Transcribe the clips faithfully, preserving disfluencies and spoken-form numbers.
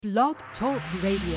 Blog Talk Radio.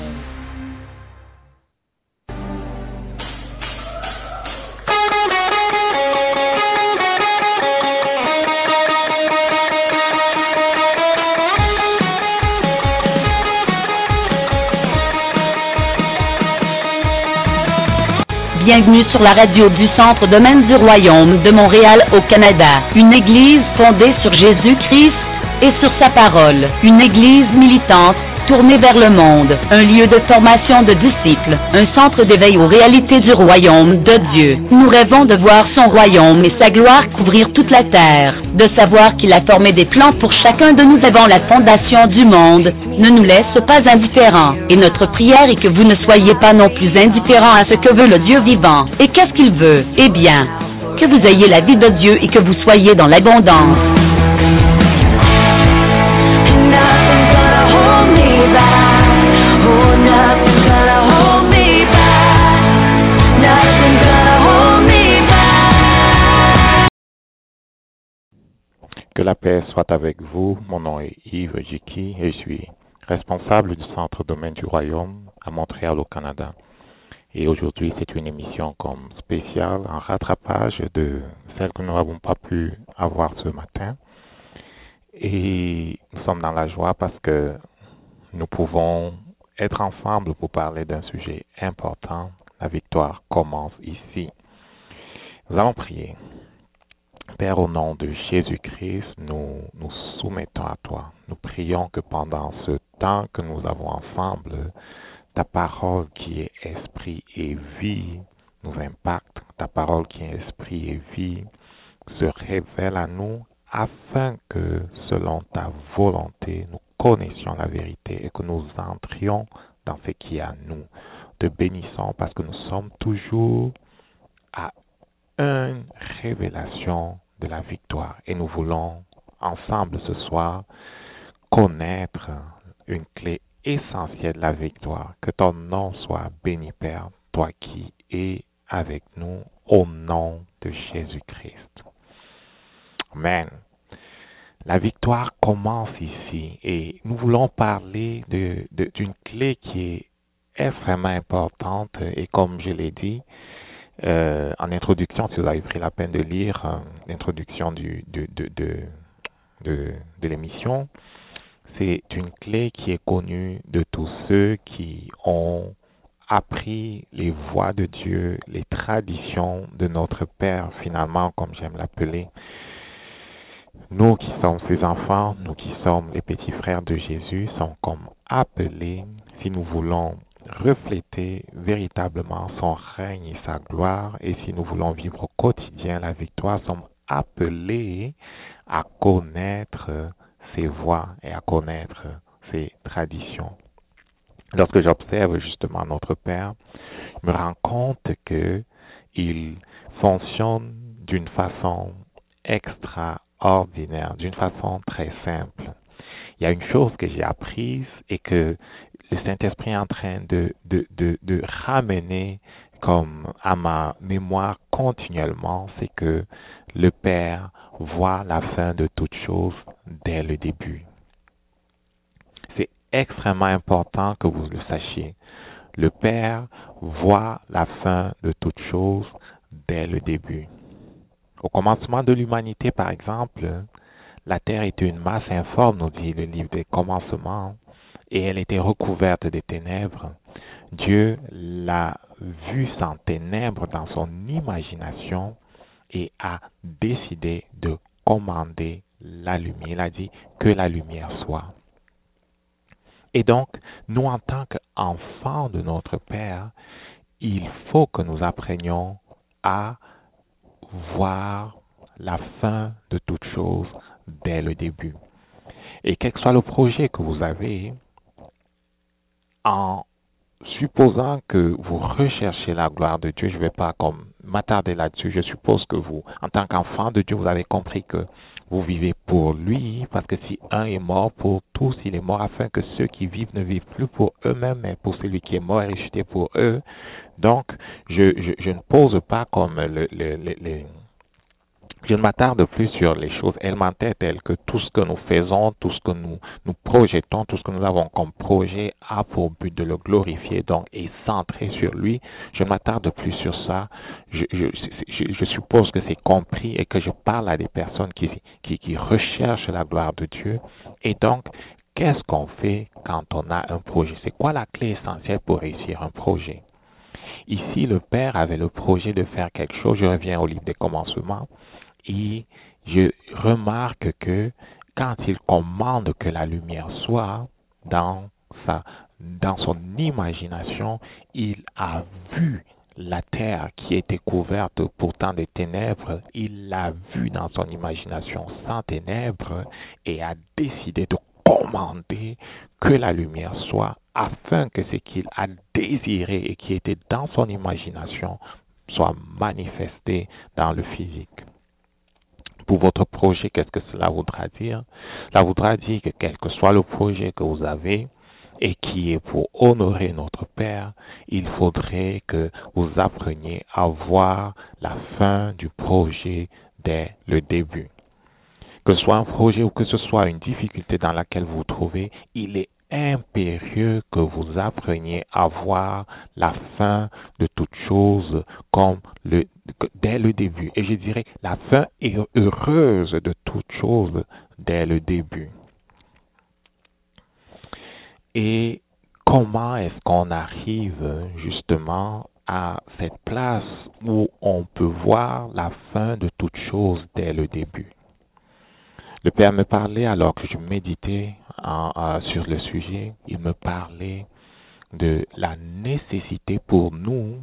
Bienvenue sur la radio du Centre Domaine du Royaume de Montréal au Canada. Une église fondée sur Jésus-Christ et sur sa parole. Une église militante tournée vers le monde. Un lieu de formation de disciples. Un centre d'éveil aux réalités du royaume de Dieu. Nous rêvons de voir son royaume et sa gloire couvrir toute la terre. De savoir qu'il a formé des plans pour chacun de nous avant la fondation du monde ne nous laisse pas indifférents. Et notre prière est que vous ne soyez pas non plus indifférents à ce que veut le Dieu vivant. Et qu'est-ce qu'il veut? Eh bien, que vous ayez la vie de Dieu et que vous soyez dans l'abondance. Que la paix soit avec vous. Mon nom est Yves Jiki et je suis responsable du Centre Domaine du Royaume à Montréal au Canada. Et aujourd'hui, c'est une émission comme spéciale en rattrapage de celle que nous n'avons pas pu avoir ce matin. Et nous sommes dans la joie parce que nous pouvons être ensemble pour parler d'un sujet important. La victoire commence ici. Nous allons prier. Père, au nom de Jésus-Christ, nous nous soumettons à toi. Nous prions que pendant ce temps que nous avons ensemble, ta parole qui est esprit et vie nous impacte. Ta parole qui est esprit et vie se révèle à nous afin que, selon ta volonté, nous connaissions la vérité et que nous entrions dans ce qui est à nous. Te bénissons parce que nous sommes toujours à une révélation de la victoire. Et nous voulons ensemble ce soir connaître une clé essentielle de la victoire. Que ton nom soit béni, Père, toi qui es avec nous, au nom de Jésus-Christ. Amen. La victoire commence ici et nous voulons parler de, de, d'une clé qui est extrêmement importante et comme je l'ai dit, Euh, en introduction, si vous avez pris la peine de lire euh, l'introduction du, de, de, de, de, de l'émission, c'est une clé qui est connue de tous ceux qui ont appris les voies de Dieu, les traditions de notre Père, finalement, comme j'aime l'appeler. Nous qui sommes ses enfants, nous qui sommes les petits frères de Jésus, sommes comme appelés, si nous voulons refléter véritablement son règne et sa gloire, et si nous voulons vivre au quotidien la victoire, sommes appelés à connaître ses voies et à connaître ses traditions. Lorsque j'observe justement notre Père, je me rends compte que il fonctionne d'une façon extraordinaire, d'une façon très simple. Il y a une chose que j'ai apprise et que le Saint-Esprit est en train de, de, de, de ramener comme à ma mémoire continuellement, c'est que le Père voit la fin de toute chose dès le début. C'est extrêmement important que vous le sachiez. Le Père voit la fin de toute chose dès le début. Au commencement de l'humanité, par exemple, la terre était une masse informe, nous dit le livre des commencements, et elle était recouverte de ténèbres. Dieu l'a vue sans ténèbres dans son imagination et a décidé de commander la lumière. Il a dit que la lumière soit. Et donc, nous en tant qu'enfants de notre Père, il faut que nous apprenions à voir la fin de toute chose dès le début. Et quel que soit le projet que vous avez, en supposant que vous recherchez la gloire de Dieu, je ne vais pas comme m'attarder là-dessus, je suppose que vous, en tant qu'enfant de Dieu, vous avez compris que vous vivez pour lui, parce que si un est mort pour tous, il est mort afin que ceux qui vivent ne vivent plus pour eux-mêmes, mais pour celui qui est mort et ressuscité pour eux. Donc, je, je, je ne pose pas comme le, le, le, le Je ne m'attarde plus sur les choses élémentaires telles que tout ce que nous faisons, tout ce que nous, nous projetons, tout ce que nous avons comme projet a pour but de le glorifier, donc est centré sur lui. Je ne m'attarde plus sur ça. Je, je, je, je suppose que c'est compris et que je parle à des personnes qui, qui, qui recherchent la gloire de Dieu. Et donc, qu'est-ce qu'on fait quand on a un projet? C'est quoi la clé essentielle pour réussir un projet? Ici, le Père avait le projet de faire quelque chose. Je reviens au livre des commencements. Et je remarque que quand il commande que la lumière soit dans sa, dans son imagination, il a vu la terre qui était couverte pourtant de ténèbres. Il l'a vu dans son imagination sans ténèbres et a décidé de commander que la lumière soit afin que ce qu'il a désiré et qui était dans son imagination soit manifesté dans le physique. Pour votre projet, qu'est-ce que cela voudra dire? Cela voudra dire que quel que soit le projet que vous avez et qui est pour honorer notre Père, il faudrait que vous appreniez à voir la fin du projet dès le début. Que ce soit un projet ou que ce soit une difficulté dans laquelle vous vous trouvez, il est impérieux que vous appreniez à voir la fin de toute chose comme le, dès le début. Et je dirais la fin est heureuse de toute chose dès le début. Et comment est-ce qu'on arrive justement à cette place où on peut voir la fin de toute chose dès le début? Le Père me parlait alors que je méditais en, en, sur le sujet. Il me parlait de la nécessité pour nous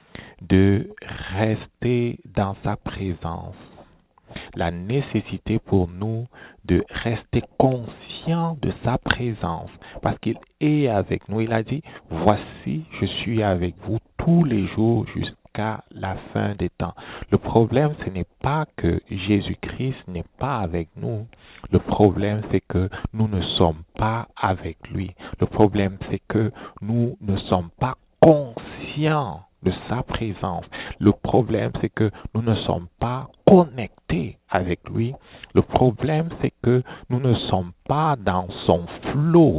de rester dans sa présence. La nécessité pour nous de rester conscient de sa présence parce qu'il est avec nous. Il a dit, voici, je suis avec vous tous les jours jusqu'à la fin des temps. Le problème, ce n'est pas que Jésus-Christ n'est pas avec nous. Le problème, c'est que nous ne sommes pas avec lui. Le problème, c'est que nous ne sommes pas conscients de sa présence. Le problème, c'est que nous ne sommes pas connectés avec lui. Le problème, c'est que nous ne sommes pas dans son flot.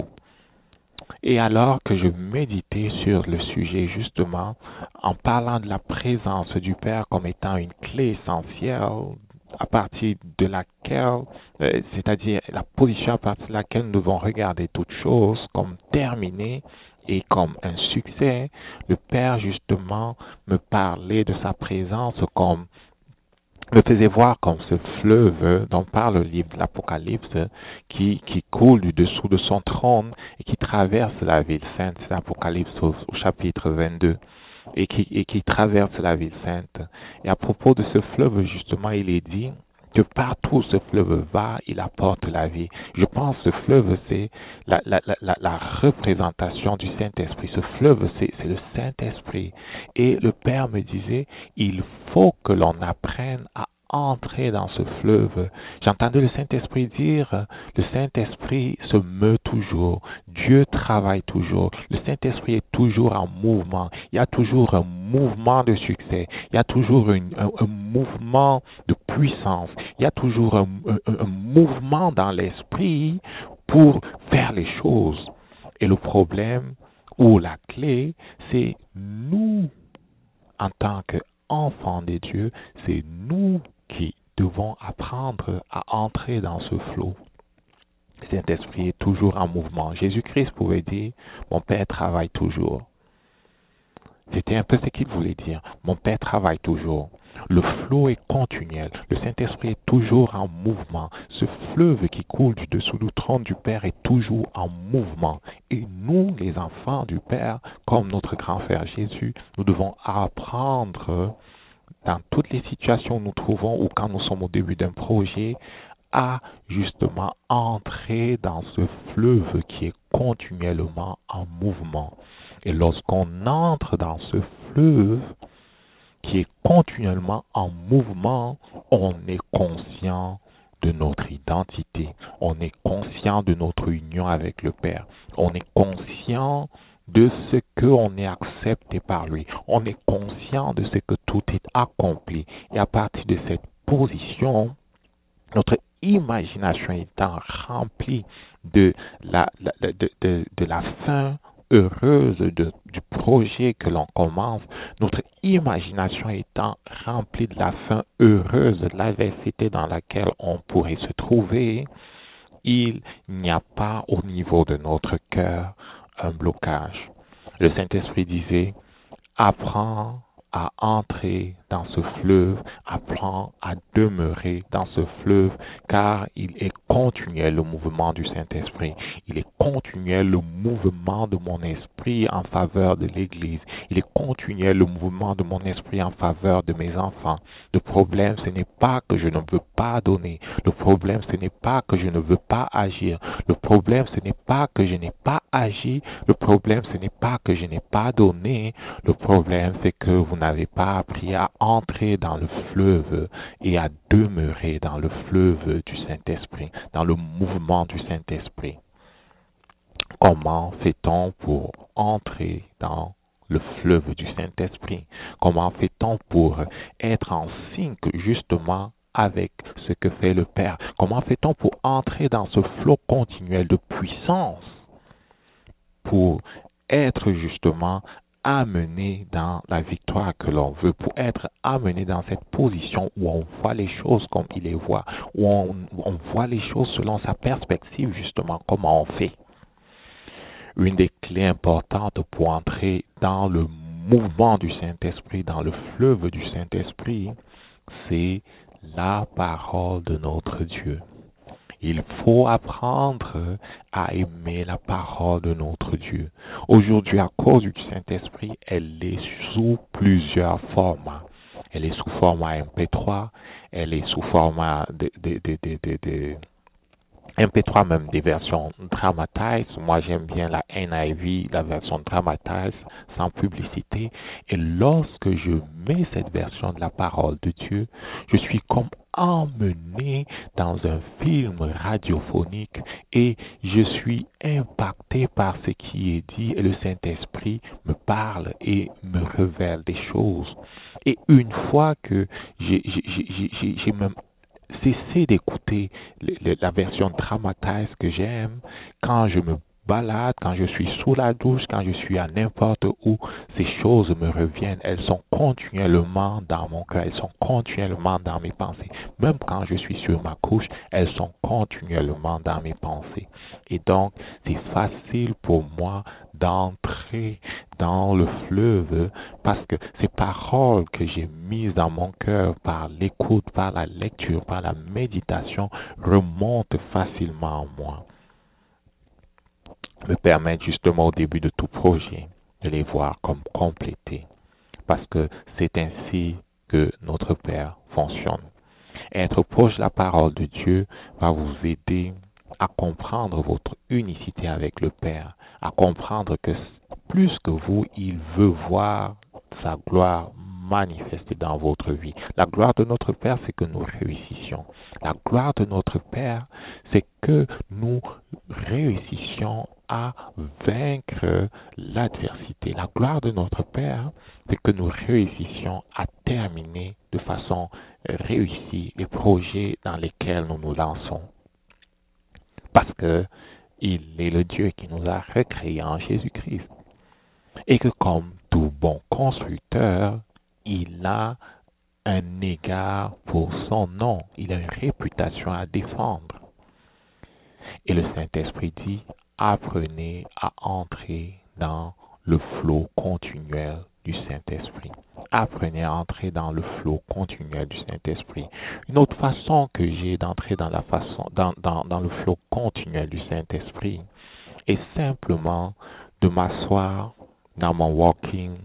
Et alors que je méditais sur le sujet, justement, en parlant de la présence du Père comme étant une clé essentielle, à partir de laquelle, euh, c'est-à-dire la position à partir de laquelle nous devons regarder toute chose comme terminée et comme un succès, le Père justement me parlait de sa présence comme, me faisait voir comme ce fleuve dont parle le livre de l'Apocalypse qui, qui coule du dessous de son trône et qui traverse la ville sainte, c'est l'Apocalypse au, au chapitre vingt-deux. Et qui, et qui traverse la ville sainte. Et à propos de ce fleuve, justement, il est dit que partout où ce fleuve va, il apporte la vie. Je pense que ce fleuve, c'est la, la, la, la représentation du Saint-Esprit. Ce fleuve, c'est, c'est le Saint-Esprit. Et le Père me disait, il faut que l'on apprenne à entrer dans ce fleuve. J'entendais le Saint-Esprit dire, le Saint-Esprit se meut toujours, Dieu travaille toujours, le Saint-Esprit est toujours en mouvement, il y a toujours un mouvement de succès, il y a toujours une, un, un mouvement de puissance, il y a toujours un, un, un mouvement dans l'esprit pour faire les choses. Et le problème, ou la clé, c'est nous, en tant qu'enfants de Dieu, c'est nous qui devons apprendre à entrer dans ce flot. Le Saint-Esprit est toujours en mouvement. Jésus-Christ pouvait dire, mon Père travaille toujours. C'était un peu ce qu'il voulait dire. Mon Père travaille toujours. Le flot est continuel. Le Saint-Esprit est toujours en mouvement. Ce fleuve qui coule du dessous du trône du Père est toujours en mouvement. Et nous, les enfants du Père, comme notre grand frère Jésus, nous devons apprendre dans toutes les situations où nous trouvons ou quand nous sommes au début d'un projet, à justement entrer dans ce fleuve qui est continuellement en mouvement. Et lorsqu'on entre dans ce fleuve qui est continuellement en mouvement, on est conscient de notre identité. On est conscient de notre union avec le Père. On est conscient de ce qu'on est accepté par lui. On est conscient de ce que tout est accompli. Et à partir de cette position, notre imagination étant remplie de la, la, de, de, de la fin heureuse de, du projet que l'on commence, notre imagination étant remplie de la fin heureuse de l'adversité dans laquelle on pourrait se trouver, il n'y a pas au niveau de notre cœur un blocage. Le Saint-Esprit disait, apprends à entrer dans ce fleuve, apprends à demeurer dans ce fleuve, car il est continuel le mouvement du Saint-Esprit. Il est continuel le mouvement de mon esprit en faveur de l'Église. Il est continuel le mouvement de mon esprit en faveur de mes enfants. Le problème, ce n'est pas que je ne veux pas donner. Le problème, ce n'est pas que je ne veux pas agir. Le problème, ce n'est pas que je n'ai pas agi. Le problème, ce n'est pas que je n'ai pas donné. Le problème, c'est que vous n'avez pas appris à entrer dans le fleuve et à demeurer dans le fleuve du Saint-Esprit, dans le mouvement du Saint-Esprit. Comment fait-on pour entrer dans le fleuve du Saint-Esprit? Comment fait-on pour être en sync justement avec ce que fait le Père? Comment fait-on pour entrer dans ce flot continuel de puissance pour être justement amené dans la victoire que l'on veut, pour être amené dans cette position où on voit les choses comme il les voit, où on, on voit les choses selon sa perspective, justement, comment on fait. Une des clés importantes pour entrer dans le mouvement du Saint-Esprit, dans le fleuve du Saint-Esprit, c'est la parole de notre Dieu. Il faut apprendre à aimer la parole de notre Dieu. Aujourd'hui, à cause du Saint-Esprit, elle est sous plusieurs formats. Elle est sous format M P trois, elle est sous format de, de, de, de, de, de M P trois, même des versions Dramatize. Moi, j'aime bien la N I V, la version Dramatize, sans publicité. Et lorsque je mets cette version de la parole de Dieu, je suis comme emmené dans un film radiophonique et je suis impacté par ce qui est dit et le Saint-Esprit me parle et me révèle des choses. Et une fois que j'ai, j'ai, j'ai, j'ai, j'ai même cessé d'écouter la version Dramatize que j'aime, quand je me balade, quand je suis sous la douche, quand je suis à n'importe où, ces choses me reviennent. Elles sont continuellement dans mon cœur, elles sont continuellement dans mes pensées. Même quand je suis sur ma couche, elles sont continuellement dans mes pensées. Et donc, c'est facile pour moi d'entrer dans le fleuve parce que ces paroles que j'ai mises dans mon cœur par l'écoute, par la lecture, par la méditation remontent facilement en moi, me permettent justement au début de tout projet de les voir comme complétés, parce que c'est ainsi que notre Père fonctionne. Être proche de la parole de Dieu va vous aider à comprendre votre unicité avec le Père, à comprendre que plus que vous, il veut voir sa gloire manifestée dans votre vie. La gloire de notre Père, c'est que nous réussissions. La gloire de notre Père, c'est que nous réussissions à vaincre l'adversité. La gloire de notre Père, c'est que nous réussissions à terminer de façon réussie les projets dans lesquels nous nous lançons. Parce que il est le Dieu qui nous a recréés en Jésus-Christ. Et que comme tout bon constructeur, il a un égard pour son nom. Il a une réputation à défendre. Et le Saint-Esprit dit, apprenez à entrer dans le flot continuel du Saint-Esprit. Apprenez à entrer dans le flot continuel du Saint-Esprit. Une autre façon que j'ai d'entrer dans la façon, dans, dans, dans le flot continuel du Saint-Esprit est simplement de m'asseoir dans mon walking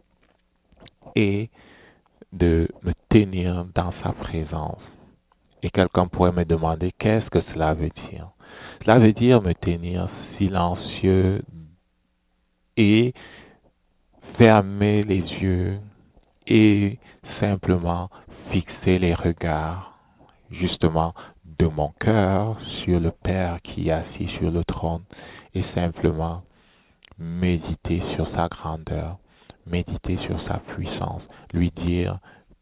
et de me tenir dans sa présence. Et quelqu'un pourrait me demander qu'est-ce que cela veut dire. Cela veut dire me tenir silencieux et fermer les yeux et simplement fixer les regards justement de mon cœur sur le Père qui est assis sur le trône et simplement méditer sur sa grandeur, méditer sur sa puissance, lui dire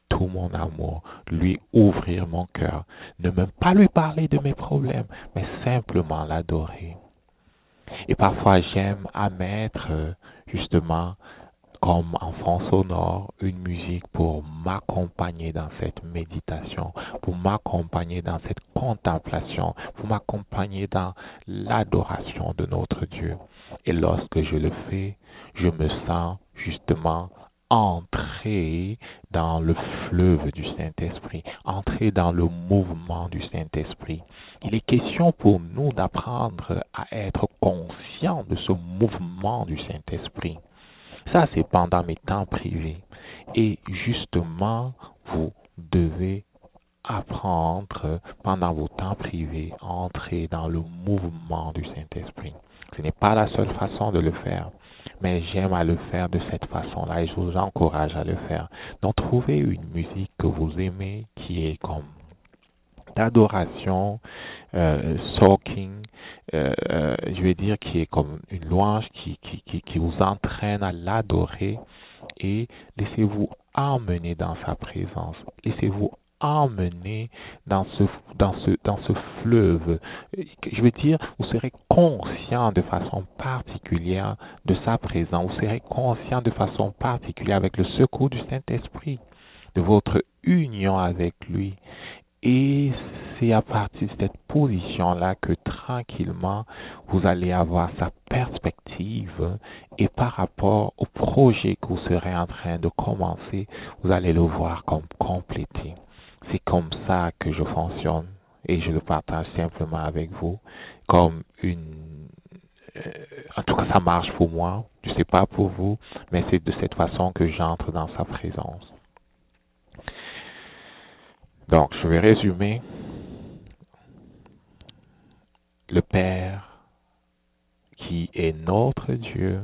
tout mon amour, lui ouvrir mon cœur, ne même pas lui parler de mes problèmes, mais simplement l'adorer. Et parfois j'aime à mettre justement comme en fond sonore une musique pour m'accompagner dans cette méditation, pour m'accompagner dans cette contemplation, pour m'accompagner dans l'adoration de notre Dieu. Et lorsque je le fais, je me sens justement entrer dans le fleuve du Saint-Esprit, entrer dans le mouvement du Saint-Esprit. Il est question pour nous d'apprendre à être conscients de ce mouvement du Saint-Esprit. Ça, c'est pendant mes temps privés. Et justement, vous devez apprendre pendant vos temps privés à entrer dans le mouvement du Saint-Esprit. Ce n'est pas la seule façon de le faire, mais j'aime à le faire de cette façon-là et je vous encourage à le faire. Donc, trouvez une musique que vous aimez qui est comme d'adoration, euh, soaking, euh, euh, je vais dire qui est comme une louange qui, qui, qui, qui vous entraîne à l'adorer et laissez-vous emmener dans sa présence. Laissez-vous emmener dans ce, dans ce, dans ce fleuve. Je veux dire, vous serez conscient de façon particulière de sa présence. Vous serez conscient de façon particulière avec le secours du Saint-Esprit, de votre union avec lui. Et c'est à partir de cette position-là que tranquillement, vous allez avoir sa perspective et par rapport au projet que vous serez en train de commencer, vous allez le voir comme complété. C'est comme ça que je fonctionne et je le partage simplement avec vous comme une... Euh, en tout cas, ça marche pour moi. Je ne sais pas pour vous, mais c'est de cette façon que j'entre dans sa présence. Donc, je vais résumer. Le Père, qui est notre Dieu,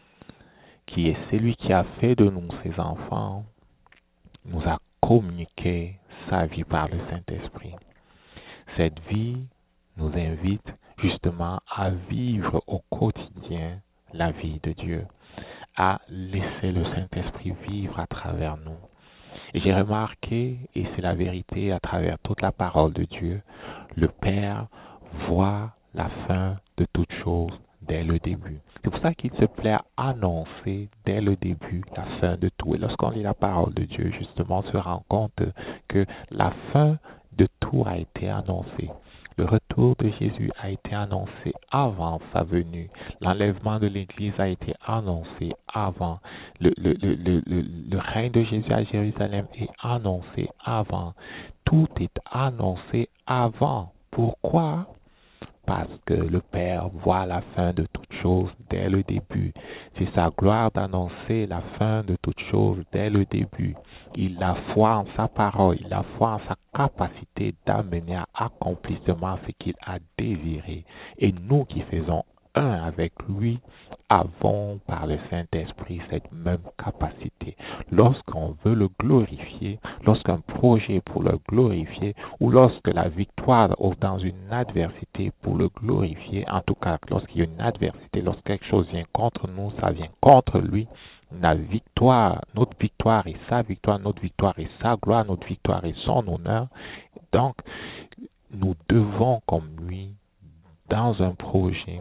qui est celui qui a fait de nous ses enfants, nous a communiqué sa vie par le Saint-Esprit. Cette vie nous invite justement à vivre au quotidien la vie de Dieu, à laisser le Saint-Esprit vivre à travers nous. Et j'ai remarqué, et c'est la vérité à travers toute la parole de Dieu, le Père voit la fin de toute chose dès le début. C'est pour ça qu'il se plaît à annoncer dès le début la fin de tout. Et lorsqu'on lit la parole de Dieu, justement, on se rend compte que la fin de tout a été annoncée. Le retour de Jésus a été annoncé avant sa venue. L'enlèvement de l'Église a été annoncé avant. Le, le, le, le, le, le règne de Jésus à Jérusalem est annoncé avant. Tout est annoncé avant. Pourquoi? Parce que le Père voit la fin de toute chose dès le début. C'est sa gloire d'annoncer la fin de toute chose dès le début. Il a foi en sa parole, il a foi en sa capacité d'amener à accomplissement ce qu'il a désiré. Et nous qui faisons un avec lui, avons par le Saint-Esprit cette même capacité. Lorsqu'on veut le glorifier, lorsqu'un projet pour le glorifier, ou lorsque la victoire ou dans une adversité pour le glorifier, en tout cas lorsqu'il y a une adversité, lorsque quelque chose vient contre nous, ça vient contre lui, la victoire, notre victoire est sa victoire, notre victoire est sa gloire, notre victoire est son honneur. Donc, nous devons, comme lui, dans un projet,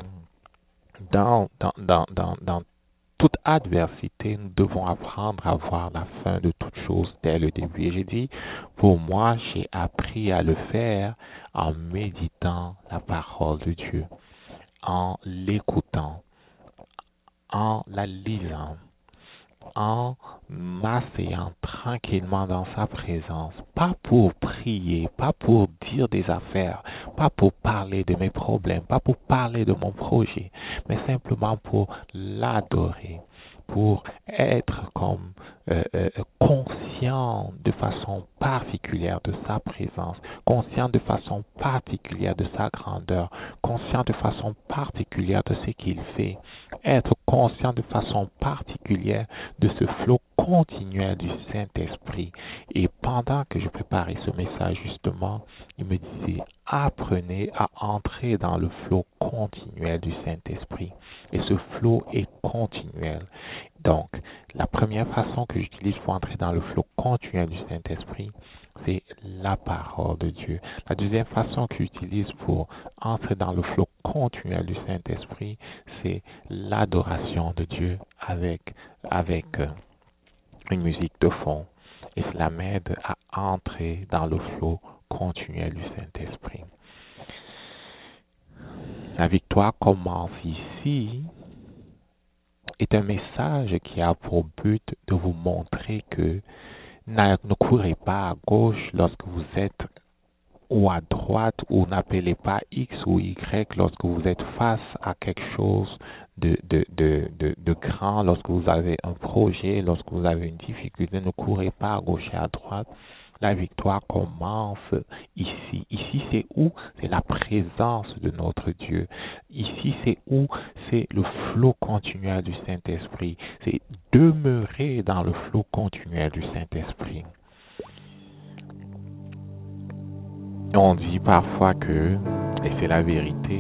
dans, dans, dans, dans, dans toute adversité, nous devons apprendre à voir la fin de toute chose dès le début. Et j'ai dit, pour moi, j'ai appris à le faire en méditant la parole de Dieu, en l'écoutant, en la lisant, en m'asseyant tranquillement dans sa présence, pas pour prier, pas pour dire des affaires, pas pour parler de mes problèmes, pas pour parler de mon projet, mais simplement pour l'adorer, pour être comme euh, euh, conscient de façon particulière de sa présence, conscient de façon particulière de sa grandeur, conscient de façon particulière de ce qu'il fait, être conscient de façon particulière de ce flot continuel du Saint-Esprit. Et pendant que je préparais ce message, justement, il me disait, apprenez à entrer dans le flot continuel du Saint-Esprit. Et ce flot est continuel. Donc, la première façon que j'utilise pour entrer dans le flot continuel du Saint-Esprit, c'est la parole de Dieu. La deuxième façon que j'utilise pour entrer dans le flot continuel du Saint-Esprit, c'est l'adoration de Dieu avec, avec une musique de fond. Et cela m'aide à entrer dans le flot continuel du Saint-Esprit. La victoire commence ici est un message qui a pour but de vous montrer que ne courez pas à gauche lorsque vous êtes ou à droite, ou n'appelez pas X ou Y lorsque vous êtes face à quelque chose de, de, de, de, de grand, lorsque vous avez un projet, lorsque vous avez une difficulté. Ne courez pas à gauche et à droite. La victoire commence ici. Ici, c'est où? C'est la présence de notre Dieu. Ici, c'est où? C'est le flot continuel du Saint-Esprit. C'est demeurer dans le flot continuel du Saint-Esprit. On dit parfois que, et c'est la vérité,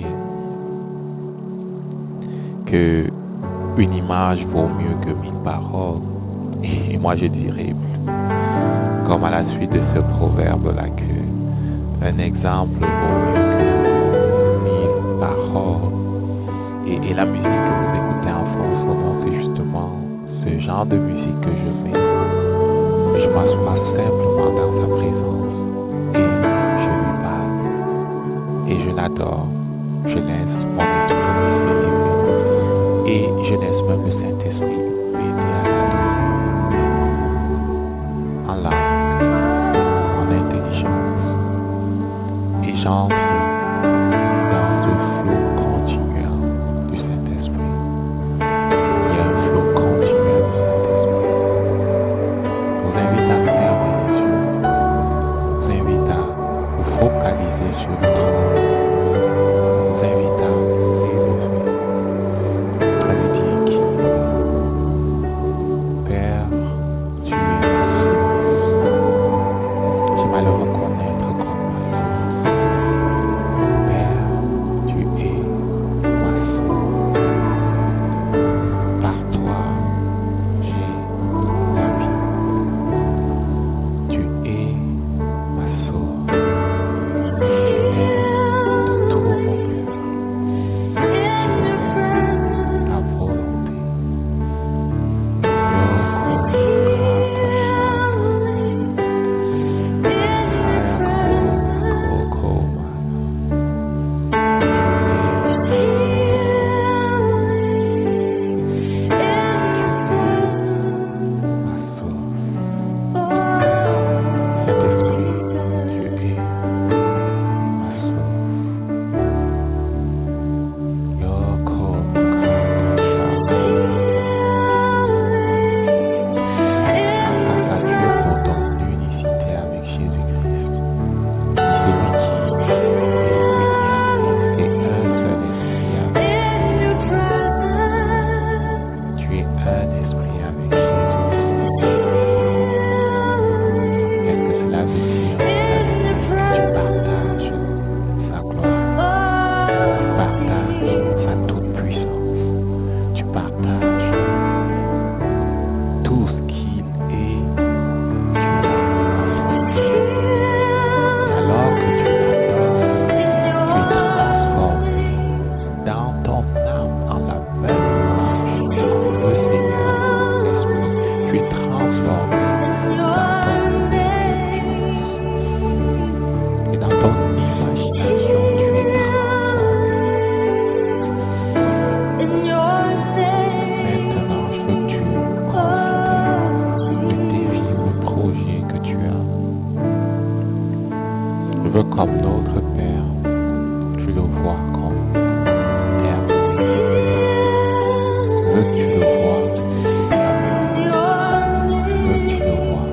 que une image vaut mieux que mille paroles. Et moi, je dirais, comme à la suite de ce proverbe-là, que un exemple vaut mieux que mille paroles. Et, et la musique que vous écoutez en fond sonore, c'est justement ce genre de musique que je mets. Je m'assois simplement dans sa présence et je lui parle. Et je l'adore. Je laisse mon esprit s'élever. Et je laisse même le Saint-Esprit m'aider à l'adorer. En langue, en intelligence. Et j'entre dans le flot continuel du Saint-Esprit. Il y a un flot continuel du Saint-Esprit. Je vous invite à fermer les yeux. Je vous invite à vous focaliser sur le trône. Je vous invite à vous élever. À lui dire qui Père, tu es ma source. J'aimerais le reconnaître comme ma source. Père, tu es ma source. Par toi, j'ai la vie. Tu es ma source. Je t'aime de tout mon cœur. Je fais ta volonté. Comme notre Père, tu le vois comme Père. Veux-tu le voir Veux-tu le voir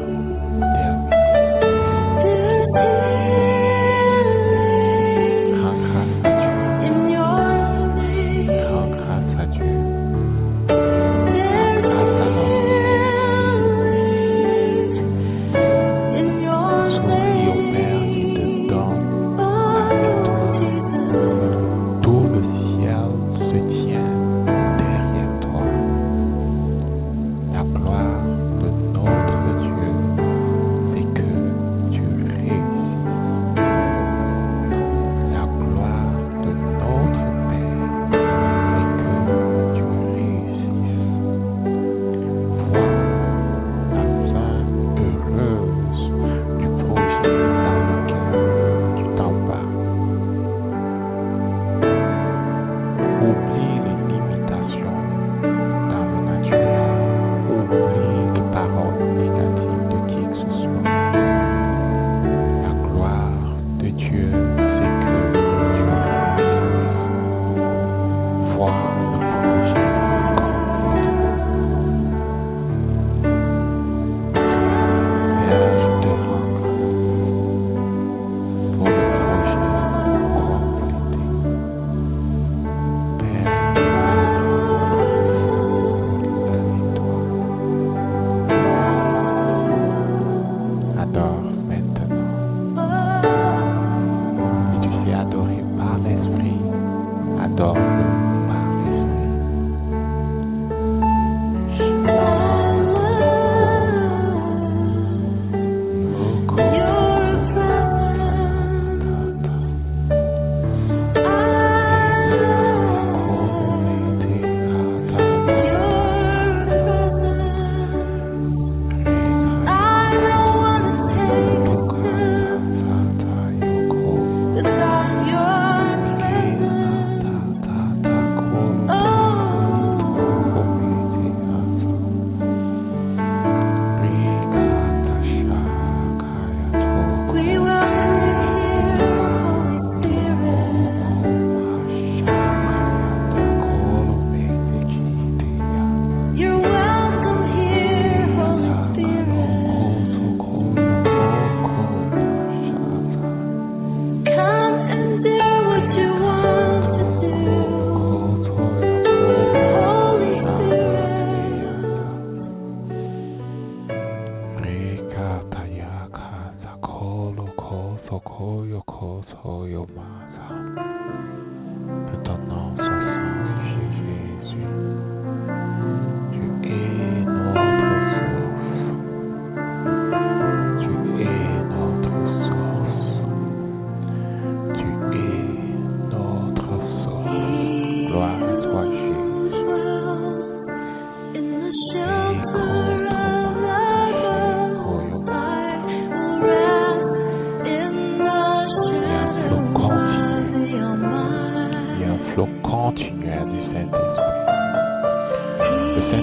Rends grâce à Dieu. Rends grâce à Dieu. Rends grâce à notre Souris au Père qui te donne la victoire. Tout le ciel se tient derrière toi.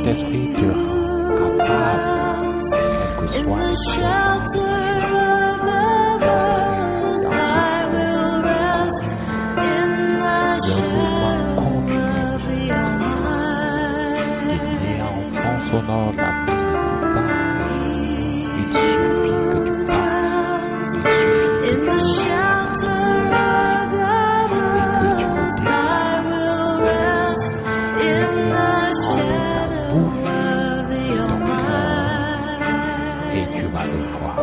Saint-Esprit te rend capable, quelles que soient les circonstances, sonore la il suffit que tu parles, il suffit que tu et tu vas le voir.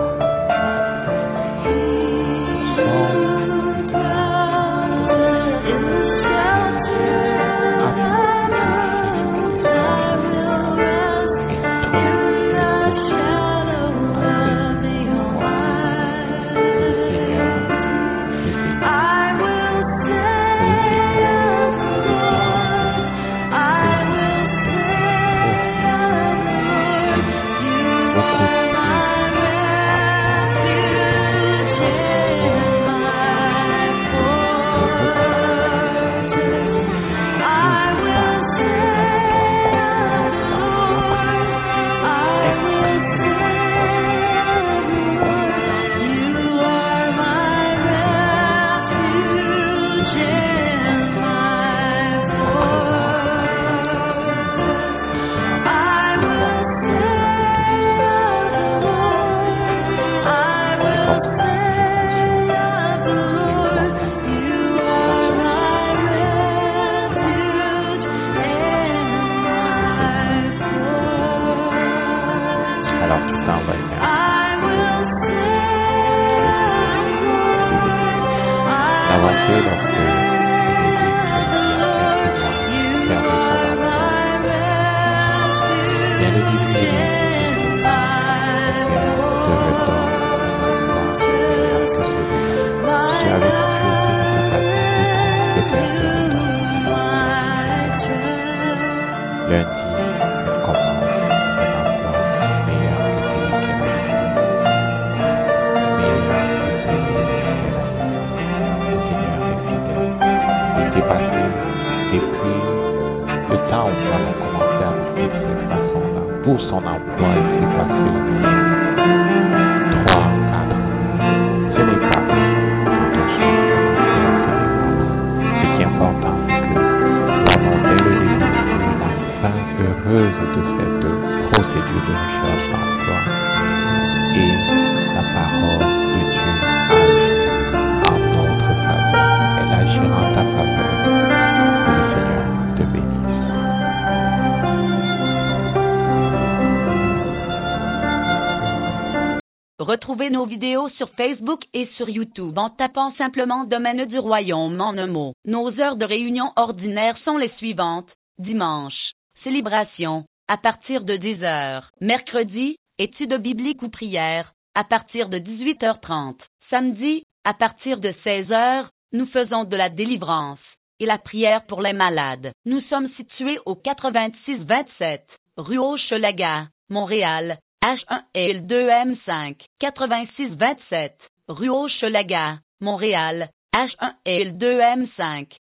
Pour son emploi, il s'est passé trois, quatre ans. Ce n'est pas ton Ce qui est important, c'est que la volonté de l'Église est la fin heureuse de cette procédure de recherche d'emploi et la parole de Dieu agit en notre faveur. Elle agira en ta faveur. Que le Seigneur te bénisse. Retrouvez nos vidéos sur Facebook et sur YouTube en tapant simplement Domaine du Royaume en un mot. Nos heures de réunion ordinaires sont les suivantes. Dimanche, célébration, à partir de dix heures. Mercredi, études bibliques ou prières, à partir de dix-huit heures trente. Samedi, à partir de seize heures, nous faisons de la délivrance et la prière pour les malades. Nous sommes situés au quatre-vingt-six vingt-sept, rue Hochelaga, Montréal, H un L deux M cinq, quatre-vingt-six vingt-sept, rue Hochelaga, Montréal, H un L deux M cinq.